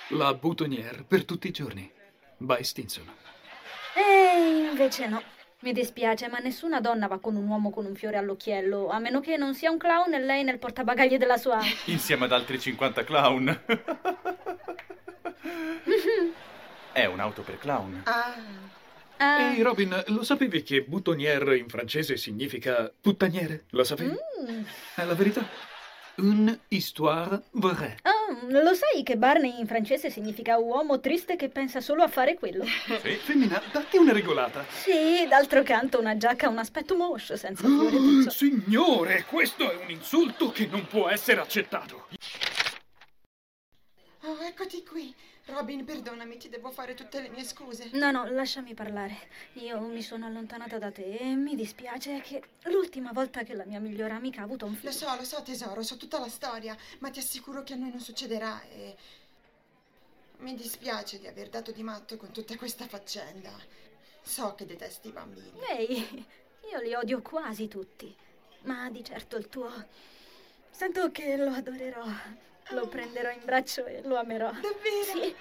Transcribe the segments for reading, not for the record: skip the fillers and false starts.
La boutonnière per tutti i giorni. By Stinson. Invece no. Mi dispiace, ma nessuna donna va con un uomo con un fiore all'occhiello, a meno che non sia un clown e lei nel portabagagli della sua auto. Insieme ad altri 50 clown. È un'auto per clown. Ehi, Robin, lo sapevi che boutonnière in francese significa puttaniere? Lo sapevi? È la verità. Une histoire vraie. Lo sai che Barney in francese significa uomo triste che pensa solo a fare quello? Sì. Femmina, datti una regolata. Sì, d'altro canto una giacca ha un aspetto moche senza fiore picciolo. Signore, questo è un insulto che non può essere accettato. Oh, eccoti qui. Robin, perdonami, ti devo fare tutte le mie scuse. No, lasciami parlare. Io mi sono allontanata da te e mi dispiace che l'ultima volta che la mia migliore amica ha avuto un figlio... Lo so tesoro, so tutta la storia, ma ti assicuro che a noi non succederà e... Mi dispiace di aver dato di matto con tutta questa faccenda. So che detesti i bambini. Ehi, io li odio quasi tutti, ma di certo il tuo... Sento che lo adorerò. Lo prenderò in braccio e lo amerò. Davvero? Sì.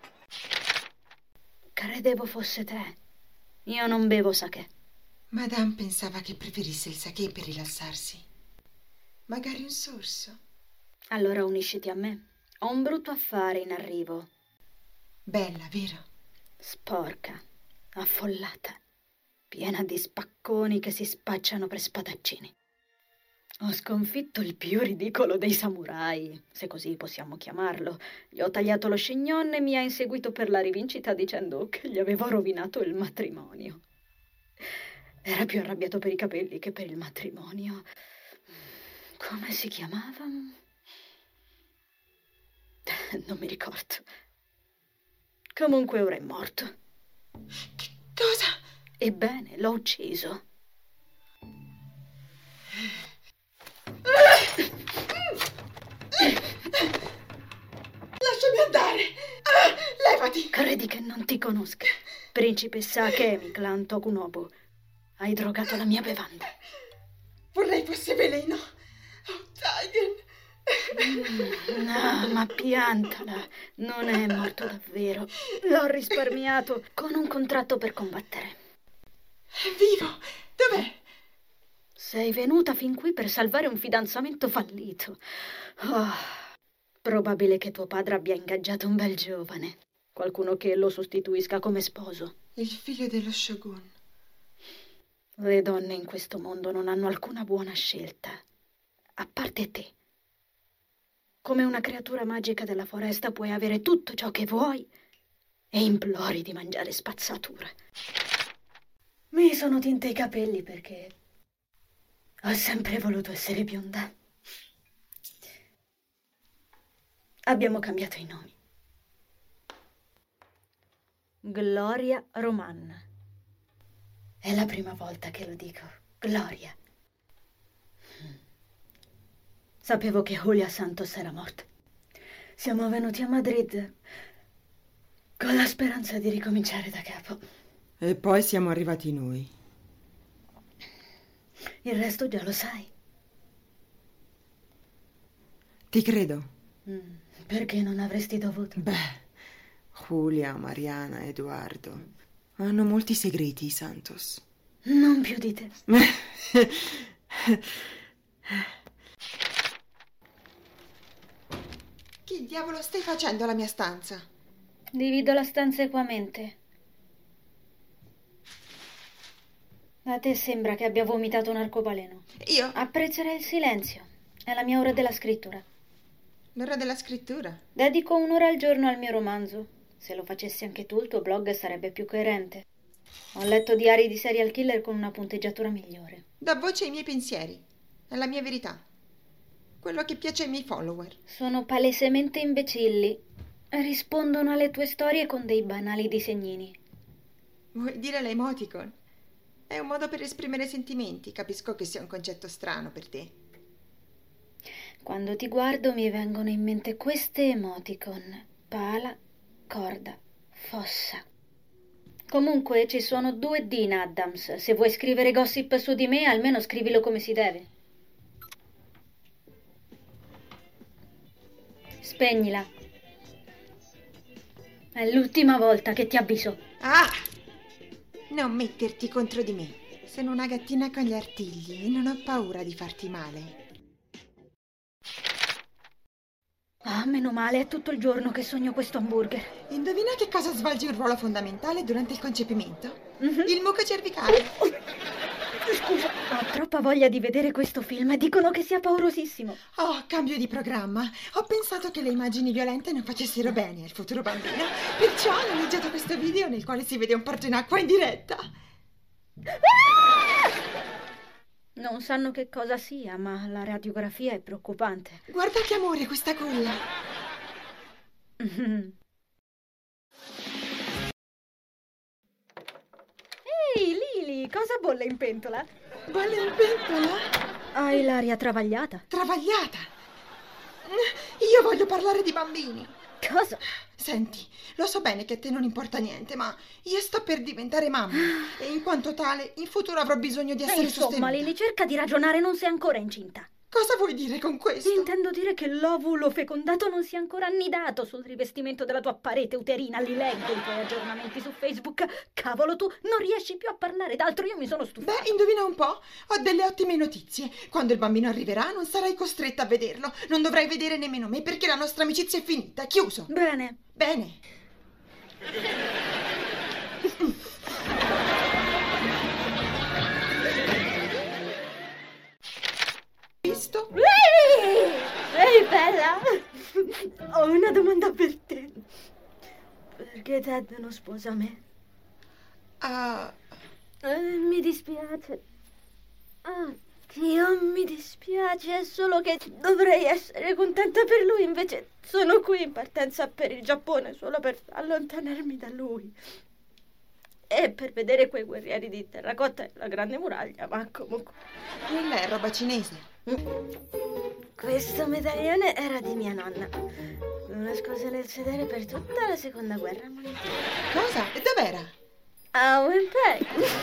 Credevo fosse te. Io non bevo sake. Madame pensava che preferisse il sake per rilassarsi. Magari un sorso. Allora unisciti a me. Ho un brutto affare in arrivo. Bella, vero? Sporca, affollata, piena di spacconi che si spacciano per spadaccini. Ho sconfitto il più ridicolo dei samurai, se così possiamo chiamarlo. Gli ho tagliato lo chignon e mi ha inseguito per la rivincita dicendo che gli avevo rovinato il matrimonio. Era più arrabbiato per i capelli che per il matrimonio. Come si chiamava? Non mi ricordo. Comunque ora è morto. Che cosa? Ebbene, l'ho ucciso. Lasciami andare! Levati! Credi che non ti conosca? Principessa Akemi, clan Tokunobu. Hai drogato la mia bevanda. Vorrei fosse veleno. Oh, Tiger! No, ma piantala. Non è morto davvero. L'ho risparmiato con un contratto per combattere. È vivo! Dov'è? Sei venuta fin qui per salvare un fidanzamento fallito. Oh, probabile che tuo padre abbia ingaggiato un bel giovane. Qualcuno che lo sostituisca come sposo. Il figlio dello shogun. Le donne in questo mondo non hanno alcuna buona scelta. A parte te. Come una creatura magica della foresta puoi avere tutto ciò che vuoi e implori di mangiare spazzatura. Mi sono tinta i capelli perché ho sempre voluto essere bionda. Abbiamo cambiato i nomi. Gloria Roman. È la prima volta che lo dico. Gloria. Sapevo che Julia Santos era morta. Siamo venuti a Madrid con la speranza di ricominciare da capo. E poi siamo arrivati noi. Il resto già lo sai. Ti credo. Perché non avresti dovuto? Beh, Julia, Mariana, Edoardo hanno molti segreti, i Santos. Non più di te. Che diavolo stai facendo alla mia stanza? Divido la stanza equamente. A te sembra che abbia vomitato un arcobaleno. Io? Apprezzerei il silenzio. È la mia ora della scrittura. L'ora della scrittura? Dedico un'ora al giorno al mio romanzo. Se lo facessi anche tu, il tuo blog sarebbe più coerente. Ho letto diari di serial killer con una punteggiatura migliore. Do voce ai miei pensieri. È la mia verità. Quello che piace ai miei follower. Sono palesemente imbecilli. Rispondono alle tue storie con dei banali disegnini. Vuoi dire l'emoticon? È un modo per esprimere sentimenti. Capisco che sia un concetto strano per te. Quando ti guardo mi vengono in mente queste emoticon. Pala, corda, fossa. Comunque ci sono 2 Dean Adams. Se vuoi scrivere gossip su di me, almeno scrivilo come si deve. Spegnila. È l'ultima volta che ti avviso. Ah! Non metterti contro di me. Sono una gattina con gli artigli e non ho paura di farti male. Ah, meno male, è tutto il giorno che sogno questo hamburger. Indovina che cosa svolge un ruolo fondamentale durante il concepimento? Il muco cervicale. Scusa, ho troppa voglia di vedere questo film. Dicono che sia paurosissimo. Oh, cambio di programma. Ho pensato che le immagini violente non facessero bene al futuro bambino. Perciò ho noleggiato questo video nel quale si vede un porto in acqua in diretta. Non sanno che cosa sia, ma la radiografia è preoccupante. Guarda che amore questa culla. Ehi, Lily, cosa bolle in pentola? Bolle in pentola? Hai l'aria travagliata. Travagliata. Io voglio parlare di bambini. Cosa? Senti, lo so bene che a te non importa niente, ma io sto per diventare mamma e in quanto tale in futuro avrò bisogno di essere Insomma, sostenuta. Lily, cerca di ragionare, non sei ancora incinta. Cosa vuoi dire con questo? Intendo dire che l'ovulo fecondato non sia ancora annidato sul rivestimento della tua parete uterina. Li leggo i tuoi aggiornamenti su Facebook. Cavolo, tu non riesci più a parlare d'altro, io mi sono stufata. Beh, indovina un po', ho delle ottime notizie. Quando il bambino arriverà non sarai costretta a vederlo. Non dovrai vedere nemmeno me perché la nostra amicizia è finita, chiuso. Bene. Bene. Visto? Ehi, bella! Ho una domanda per te. Perché Ted non sposa me? Mi dispiace. Dio, mi dispiace, è solo che dovrei essere contenta per lui, invece sono qui in partenza per il Giappone solo per allontanarmi da lui. E per vedere quei guerrieri di terracotta e la grande muraglia, ma comunque... Quella è roba cinese. Questo medaglione era di mia nonna. L'ho nascoso nel sedere per tutta la seconda guerra mondiale. Cosa? E dov'era? A Winnipeg.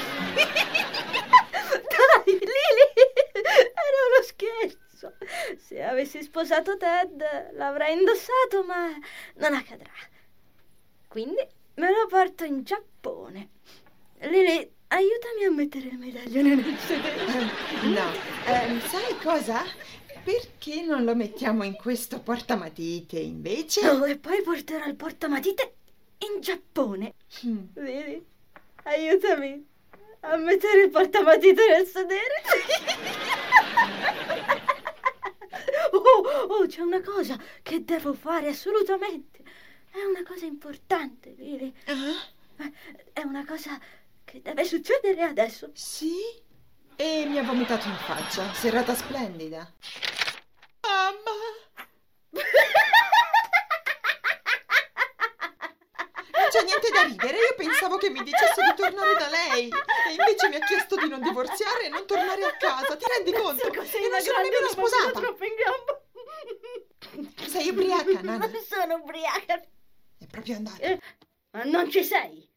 Dai, Lily! Era uno scherzo. Se avessi sposato Ted l'avrei indossato, ma non accadrà. Quindi me lo porto in Giappone. Lily, aiutami a mettere il medaglione nel sedere. No, sai cosa? Perché non lo mettiamo in questo portamatite invece? Oh, e poi porterò il portamatite in Giappone. Lily, aiutami a mettere il portamatite nel sedere. Oh, c'è una cosa che devo fare assolutamente. È una cosa importante, Lily. È una cosa che deve succedere adesso. Sì? E mi ha vomitato in faccia. Serata splendida. Mamma! Non c'è niente da ridere. Io pensavo che mi dicesse di tornare da lei. E invece mi ha chiesto di non divorziare e non tornare a casa. Ti rendi conto? E non sono nemmeno sposata. Troppo in gamba. Sei ubriaca, Nana? Non sono ubriaca. È proprio andata. Ma non ci sei?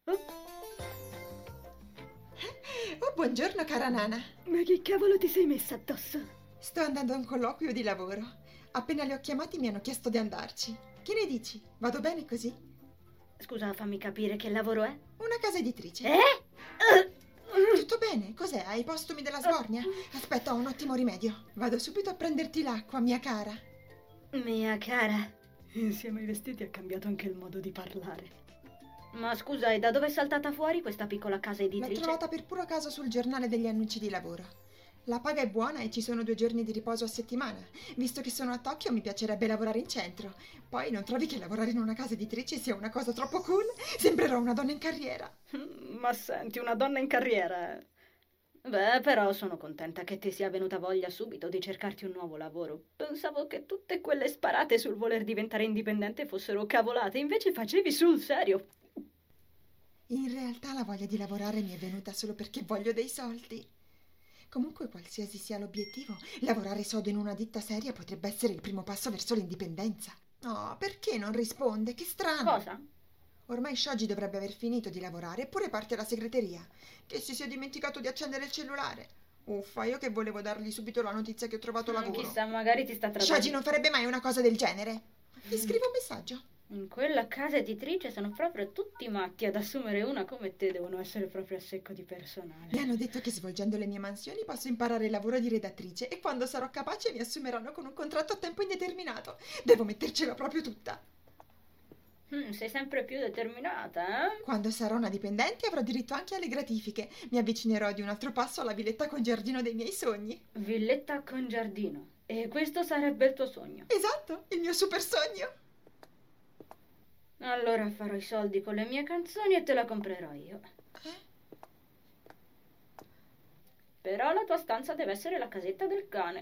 Oh, buongiorno, cara Nana. Ma che cavolo ti sei messa addosso? Sto andando a un colloquio di lavoro. Appena li ho chiamati mi hanno chiesto di andarci. Che ne dici? Vado bene così? Scusa, fammi capire che lavoro è. Una casa editrice. Tutto bene? Cos'è? Hai postumi della sbornia? Aspetta, ho un ottimo rimedio. Vado subito a prenderti l'acqua, mia cara. Mia cara. Insieme ai vestiti ha cambiato anche il modo di parlare. Ma scusa, e da dove è saltata fuori questa piccola casa editrice? L'ho trovata per puro caso sul giornale degli annunci di lavoro. La paga è buona e ci sono 2 giorni di riposo a settimana. Visto che sono a Tokyo mi piacerebbe lavorare in centro. Poi non trovi che lavorare in una casa editrice sia una cosa troppo cool? Sembrerò una donna in carriera. Ma senti, una donna in carriera? Beh, però sono contenta che ti sia venuta voglia subito di cercarti un nuovo lavoro. Pensavo che tutte quelle sparate sul voler diventare indipendente fossero cavolate, invece facevi sul serio. In realtà la voglia di lavorare mi è venuta solo perché voglio dei soldi. Comunque, qualsiasi sia l'obiettivo, lavorare sodo in una ditta seria potrebbe essere il primo passo verso l'indipendenza. Oh, perché non risponde? Che strano. Cosa? Ormai Shoji dovrebbe aver finito di lavorare, eppure parte alla segreteria. Che si sia dimenticato di accendere il cellulare. Uffa, io che volevo dargli subito la notizia che ho trovato lavoro. Chissà, magari ti sta trattando. Shoji non farebbe mai una cosa del genere. Ti scrivo un messaggio. In quella casa editrice sono proprio tutti matti. Ad assumere una come te devono essere proprio a secco di personale. Mi hanno detto che svolgendo le mie mansioni posso imparare il lavoro di redattrice e quando sarò capace mi assumeranno con un contratto a tempo indeterminato. Devo mettercela proprio tutta. Sei sempre più determinata, eh? Quando sarò una dipendente avrò diritto anche alle gratifiche. Mi avvicinerò di un altro passo alla villetta con giardino dei miei sogni. Villetta con giardino. E questo sarebbe il tuo sogno? Esatto, il mio super sogno. Allora farò i soldi con le mie canzoni e te la comprerò io. Però la tua stanza deve essere la casetta del cane.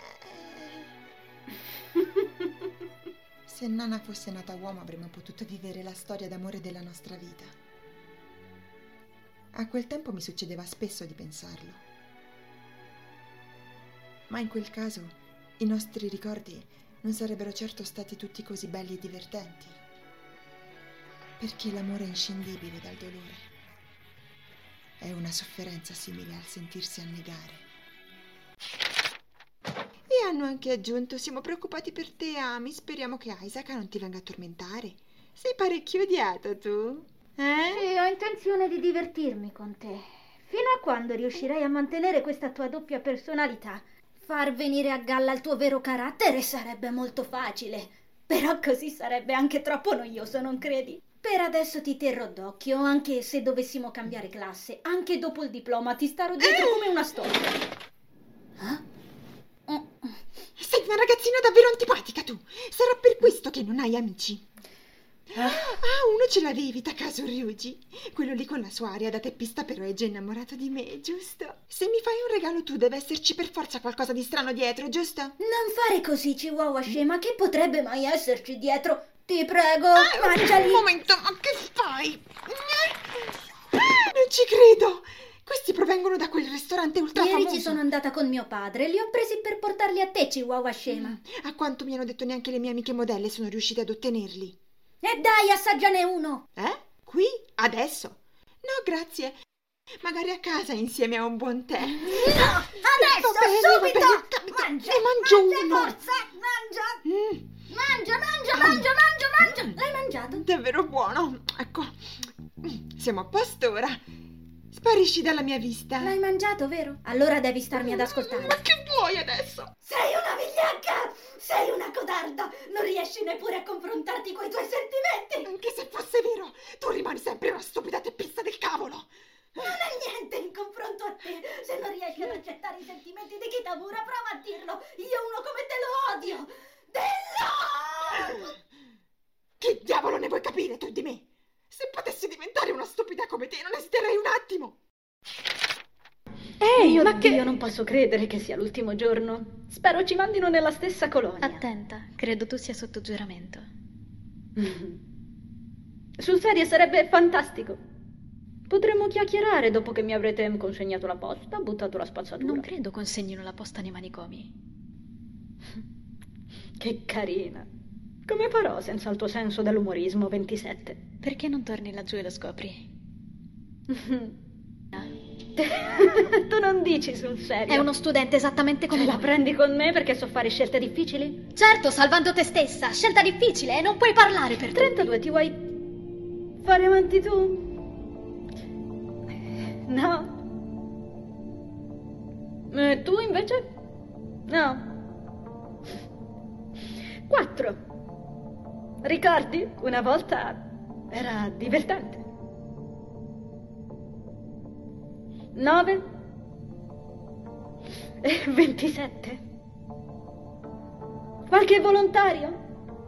Se Nana fosse nata uomo avremmo potuto vivere la storia d'amore della nostra vita. A quel tempo mi succedeva spesso di pensarlo. Ma in quel caso i nostri ricordi non sarebbero certo stati tutti così belli e divertenti. Perché l'amore è inscindibile dal dolore. È una sofferenza simile al sentirsi annegare. E hanno anche aggiunto: siamo preoccupati per te, Amy. Speriamo che Isaac non ti venga a tormentare. Sei parecchio odiato, tu? Sì, ho intenzione di divertirmi con te. Fino a quando riuscirai a mantenere questa tua doppia personalità? Far venire a galla il tuo vero carattere sarebbe molto facile. Però così sarebbe anche troppo noioso, non credi? Per adesso ti terrò d'occhio, anche se dovessimo cambiare classe. Anche dopo il diploma ti starò dietro come una storta. Sei una ragazzina davvero antipatica, tu. Sarà per questo che non hai amici. Uno ce l'avevi, Takasu Ryuji. Quello lì con la sua aria da teppista però è già innamorato di me, giusto? Se mi fai un regalo tu deve esserci per forza qualcosa di strano dietro, giusto? Non fare così, Chihuahua scema, che potrebbe mai esserci dietro? Ti prego, mangiali. Un momento, ma che fai? Non ci credo. Questi provengono da quel ristorante ultra famoso. Ieri ci sono andata con mio padre, li ho presi per portarli a te, Chihuahua scema. A quanto mi hanno detto neanche le mie amiche modelle sono riuscite ad ottenerli. E dai, assaggiane uno. Qui? Adesso? No, grazie. Magari a casa insieme a un buon tè. No, adesso, subito! Mangia, ne mangio uno. Forza, mangia! Mangia! L'hai mangiato? Davvero buono. Ecco, siamo a posto ora. Sparisci dalla mia vista. L'hai mangiato, vero? Allora devi starmi ad ascoltare. Ma che vuoi adesso? Sei una vigliacca! Sei una codarda! Non riesci neppure a confrontarti coi tuoi sentimenti! Anche se fosse vero, tu rimani sempre una stupida teppista del cavolo. Non è niente in confronto a te. Se non riesci ad accettare i sentimenti di Kitamura, prova a dirlo. Io uno come te lo odio. Che diavolo ne vuoi capire tu di me? Se potessi diventare una stupida come te non esiterei un attimo. Ehi, ma che... Io non posso credere che sia l'ultimo giorno. Spero ci mandino nella stessa colonia. Attenta, credo tu sia sotto giuramento. Sul serio sarebbe fantastico. Potremmo chiacchierare dopo che mi avrete consegnato la posta, buttato la spazzatura. Non credo consegnino la posta nei manicomi. Che carina. Come farò senza il tuo senso dell'umorismo, 27? Perché non torni laggiù e lo scopri? Tu non dici sul serio. È uno studente esattamente come la prendi con me perché so fare scelte difficili? Certo, salvando te stessa. Scelta difficile e non puoi parlare per 32, tutti. Ti vuoi fare avanti tu? No. Tu invece? No. 4. Ricordi? Una volta era divertente. 9 e 27. Qualche volontario?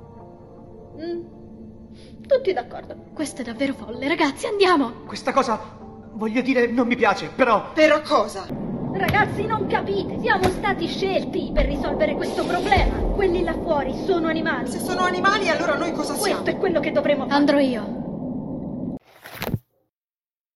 Tutti d'accordo. Questo è davvero folle, ragazzi, andiamo! Questa cosa, voglio dire, non mi piace, però... Però cosa? Ragazzi, non capite, siamo stati scelti per risolvere questo problema. Quelli là fuori sono animali. Se sono animali, allora noi cosa siamo? Questo è quello che dovremo fare. Andrò io.